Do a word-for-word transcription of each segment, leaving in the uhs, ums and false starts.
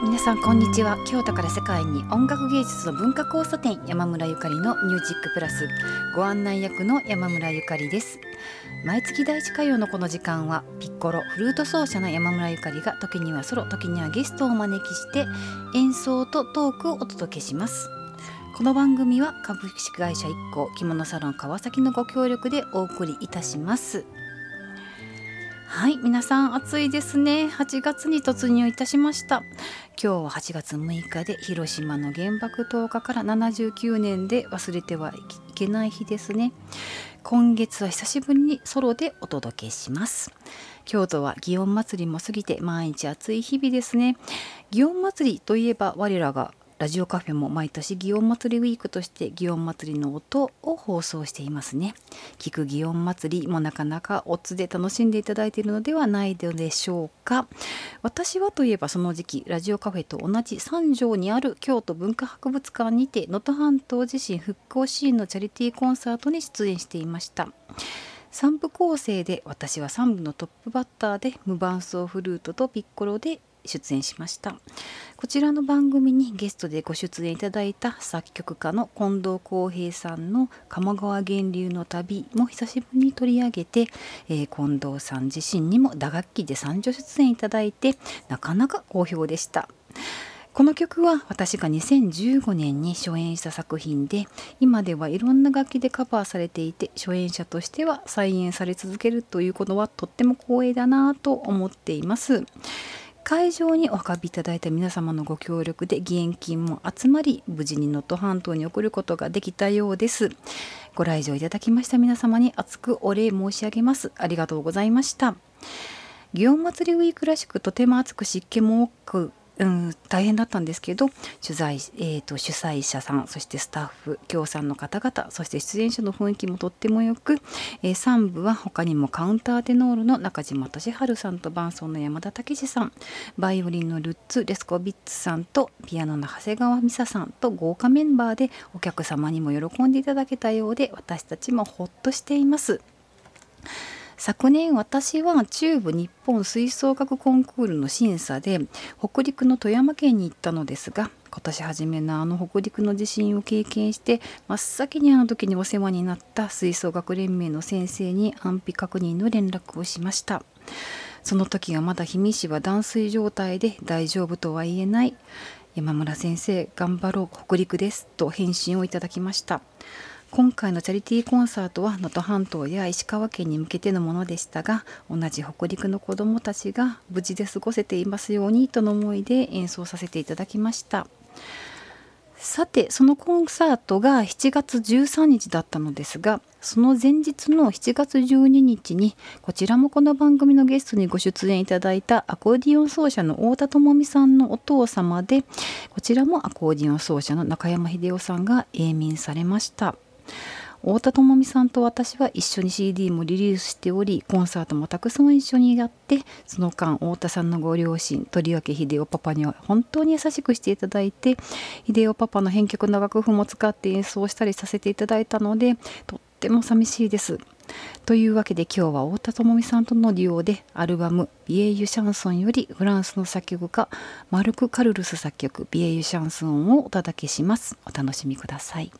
皆さんこんにちは。京都から世界に音楽芸術の文化交差点、山村ゆかりのミュージックプラスご案内役の山村ゆかりです。毎月第一火曜のこの時間はピッコロフルート奏者の山村ゆかりが時にはソロ、時にはゲストをお招きして演奏とトークをお届けします。この番組は株式会社一行着物サロン川崎のご協力でお送りいたします。はい、皆さん暑いですね。はちがつに突入いたしました。今日ははちがつむいかで広島の原爆投下からななじゅうきゅうねんで忘れてはいけない日ですね。今月は久しぶりにソロでお届けします。京都は祇園祭りも過ぎて毎日暑い日々ですね。祇園祭りといえば我らがラジオカフェも毎年祇園祭りウィークとして祇園祭りの音を放送していますね。聞く祇園祭りもなかなかオツで楽しんでいただいているのではないでしょうか。私はといえばその時期ラジオカフェと同じ三条にある京都文化博物館にて能登半島地震復興支援のチャリティーコンサートに出演していました。さんぶ構成で私はさんぶのトップバッターで無伴奏フルートとピッコロで出演しました。こちらの番組にゲストでご出演いただいた作曲家の近藤康平さんの鴨川源流の旅も久しぶりに取り上げて、えー、近藤さん自身にも打楽器で参助出演いただいてなかなか好評でした。この曲は私がにせんじゅうごねんに初演した作品で、今ではいろんな楽器でカバーされていて、初演者としては再演され続けるということはとっても光栄だなと思っています。会場にお運びいただいた皆様のご協力で義援金も集まり、無事に能登半島に送ることができたようです。ご来場いただきました皆様に厚くお礼申し上げます。ありがとうございました。祇園祭りウィークらしくとても暑く湿気も多く、うん、大変だったんですけど、取材、えーと、主催者さん、そしてスタッフ、協賛の方々、そして出演者の雰囲気もとってもよく、えー、さんぶは他にもカウンターテノールの中島俊治さんと伴奏の山田武史さん、バイオリンのルッツ・レスコビッツさんとピアノの長谷川美沙さんと豪華メンバーでお客様にも喜んでいただけたようで、私たちもほっとしています。昨年私は中部日本吹奏楽コンクールの審査で北陸の富山県に行ったのですが、今年初めのあの北陸の地震を経験して真っ先にあの時にお世話になった吹奏楽連盟の先生に安否確認の連絡をしました。その時はまだ氷見市は断水状態で大丈夫とは言えない、山村先生頑張ろう北陸ですと返信をいただきました。今回のチャリティーコンサートは能登半島や石川県に向けてのものでしたが、同じ北陸の子どもたちが無事で過ごせていますようにとの思いで演奏させていただきました。さて、そのコンサートがしちがつじゅうさんにちだったのですが、その前日のしちがつじゅうににちにこちらもこの番組のゲストにご出演いただいたアコーディオン奏者の太田智美さんのお父様で、こちらもアコーディオン奏者の中山秀夫さんが永眠されました。太田智美さんと私は一緒に シーディー もリリースしており、コンサートもたくさん一緒にやって、その間太田さんのご両親、とりわけ秀夫パパには本当に優しくしていただいて、秀夫パパの編曲の楽譜も使って演奏したりさせていただいたので、とっても寂しいです。というわけで今日は太田智美さんとのデュオでアルバムビエイユ・シャンソンよりフランスの作曲家マルク・カルルス作曲ビエイユ・シャンソンをお届けします。お楽しみください。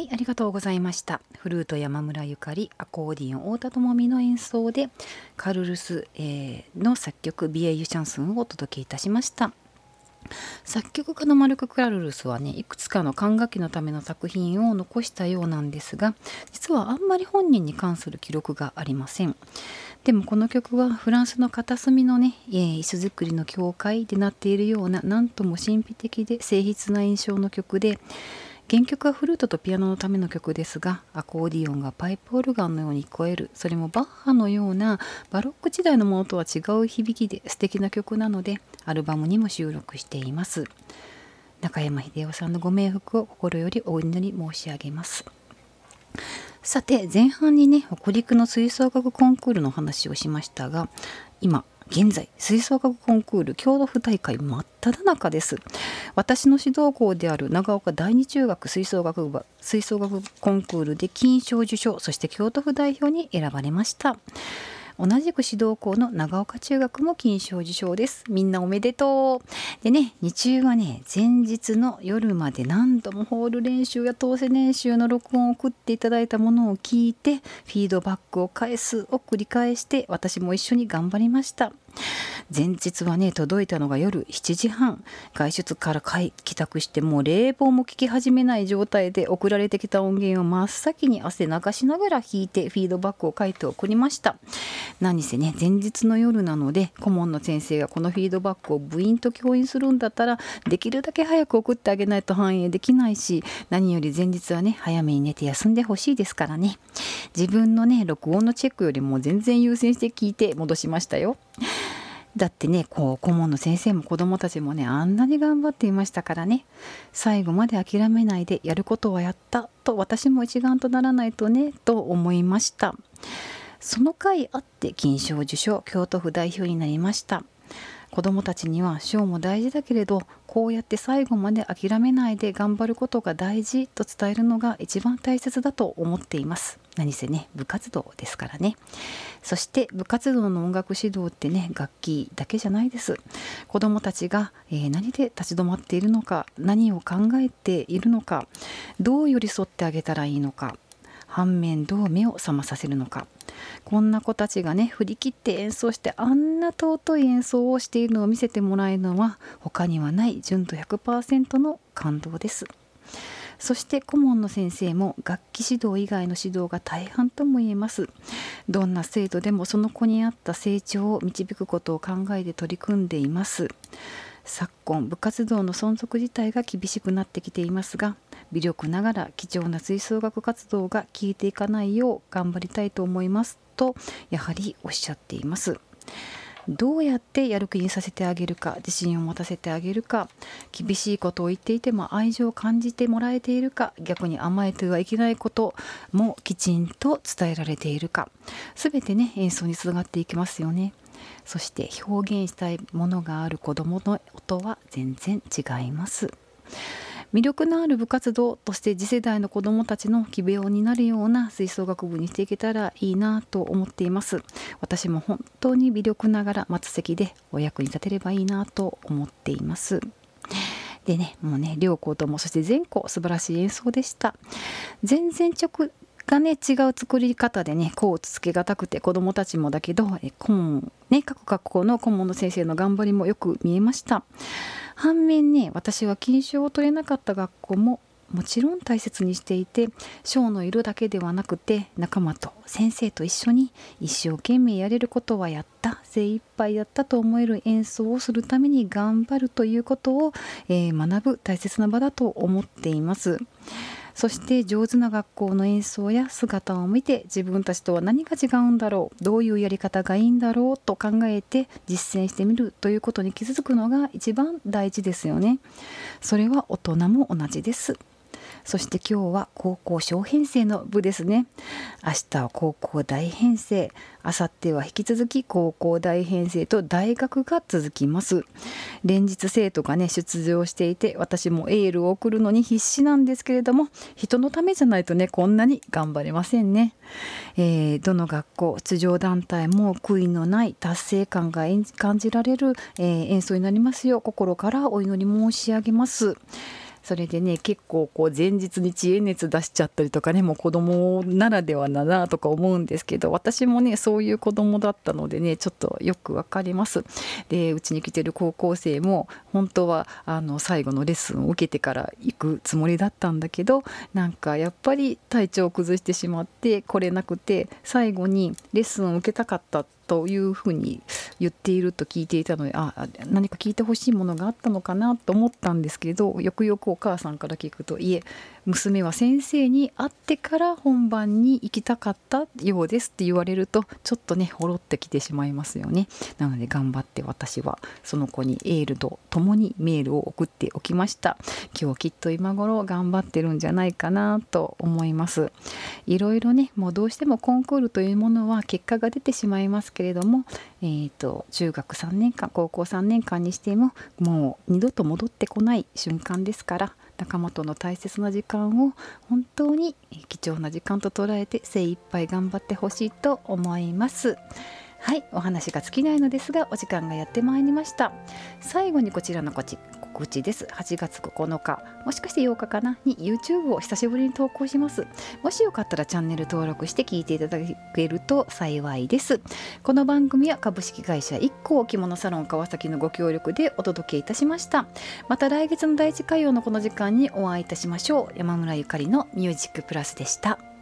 はい、ありがとうございました。フルート山村ゆかり、アコーディオン太田智美の演奏でカルルス、えーの作曲ビエイユシャンスンをお届けいたしました。作曲家のマルク・クラルルスはね、いくつかの管楽器のための作品を残したようなんですが、実はあんまり本人に関する記録がありません。でもこの曲はフランスの片隅のね、えー、石造りの教会で鳴っているような、なんとも神秘的で静筆な印象の曲で、原曲はフルートとピアノのための曲ですが、アコーディオンがパイプオルガンのように聞こえる、それもバッハのようなバロック時代のものとは違う響きで素敵な曲なので、アルバムにも収録しています。中山秀夫さんのご冥福を心よりお祈り申し上げます。さて、前半にね、北陸の吹奏楽コンクールの話をしましたが、今現在吹奏楽コンクール京都府大会真っ只中です。私の指導校である長岡第二中学吹奏楽部吹奏楽コンクールで金賞受賞、そして京都府代表に選ばれました。同じく指導校の長岡中学も金賞受賞です。みんなおめでとう。でね、日中はね、前日の夜まで何度もホール練習や当選練習の録音を送っていただいたものを聞いて、フィードバックを返すを繰り返して、私も一緒に頑張りました。前日はね、届いたのが夜しちじはん、外出から帰宅して、もう冷房も効き始めない状態で送られてきた音源を真っ先に汗流しながら弾いてフィードバックを書いて送りました。何せね、前日の夜なので、顧問の先生がこのフィードバックを部員と教員するんだったら、できるだけ早く送ってあげないと反映できないし、何より前日はね、早めに寝て休んでほしいですからね。自分のね、録音のチェックよりも全然優先して聞いて戻しましたよ。だってね、こう顧問の先生も子どもたちもね、あんなに頑張っていましたからね。最後まで諦めないで、やることはやったと、私も一丸とならないとねと思いました。その回あって金賞受賞、京都府代表になりました。子どもたちには賞も大事だけれど、こうやって最後まで諦めないで頑張ることが大事と伝えるのが一番大切だと思っています。何せね、部活動ですからね。そして部活動の音楽指導ってね、楽器だけじゃないです。子どもたちが、えー、何で立ち止まっているのか、何を考えているのか、どう寄り添ってあげたらいいのか、反面どう目を覚まさせるのか、こんな子たちがね、振り切って演奏してあんな尊い演奏をしているのを見せてもらえるのは、他にはない純度 ひゃくパーセント の感動です。そして顧問の先生も楽器指導以外の指導が大半とも言えます。どんな生徒でもその子に合った成長を導くことを考えて取り組んでいます。昨今部活動の存続自体が厳しくなってきていますが、微力ながら貴重な吹奏楽活動が消えていかないよう頑張りたいと思いますと、やはりおっしゃっています。どうやってやる気にさせてあげるか、自信を持たせてあげるか、厳しいことを言っていても愛情を感じてもらえているか、逆に甘えてはいけないこともきちんと伝えられているか、すべてね、演奏につながっていきますよね。そして表現したいものがある子どもの音は全然違います。魅力のある部活動として次世代の子どもたちの希望になるような吹奏楽部にしていけたらいいなと思っています。私も本当に微力ながら末席でお役に立てればいいなと思っています。でね、もうね、両校ともそして全校素晴らしい演奏でした。全然直がね、違う作り方でね、こうつけがたくて子どもたちもだけど、え顧問ね、各学校の顧問の先生の頑張りもよく見えました。反面ね、私は金賞を取れなかった学校ももちろん大切にしていて、賞の色だけではなくて、仲間と先生と一緒に一生懸命やれることはやった、精一杯やったと思える演奏をするために頑張るということを、えー、学ぶ大切な場だと思っています。そして上手な学校の演奏や姿を見て、自分たちとは何が違うんだろう、どういうやり方がいいんだろうと考えて実践してみるということに気づくのが一番大事ですよね。それは大人も同じです。そして今日は高校小編成の部ですね。明日は高校大編成、明後日は引き続き高校大編成と大学が続きます。連日生徒がね出場していて、私もエールを送るのに必死なんですけれども、人のためじゃないとね、こんなに頑張れませんね。えー、どの学校出場団体も悔いのない達成感が感じられる、えー、演奏になりますよう心からお祈り申し上げます。 それでね結構こう前日に知恵熱出しちゃったりとかね、もう子供ならではだなとか思うんですけど、私もねそういう子供だったのでねちょっとよくわかります。でうちに来てる高校生も本当はあの最後のレッスンを受けてから行くつもりだったんだけど、なんかやっぱり体調を崩してしまって来れなくて、最後にレッスンを受けたかったというふうに言っていると聞いていたので、あ何か聞いてほしいものがあったのかなと思ったんですけど、よくよくお母さんから聞くと、いえ娘は先生に会ってから本番に行きたかったようですって言われるとちょっとねほろってきてしまいますよね。なので頑張って私はその子にエールとともにメールを送っておきました。今日きっと今頃頑張ってるんじゃないかなと思います。いろいろねもうどうしてもコンクールというものは結果が出てしまいますけれども、えーと、中学さんねんかん高校さんねんかんにしてももう二度と戻ってこない瞬間ですから、仲間との大切な時間を本当に貴重な時間と捉えて精一杯頑張ってほしいと思います。はい、お話が尽きないのですがお時間がやってまいりました。最後にこちらの告知告知です。はちがつここのか、もしかしてようかかなに YouTube を久しぶりに投稿します。もしよかったらチャンネル登録して聞いていただけると幸いです。この番組は株式会社 イッコー 着物サロン川崎のご協力でお届けいたしました。また来月の第一火曜のこの時間にお会いいたしましょう。山村ゆかりのミュージックプラスでした。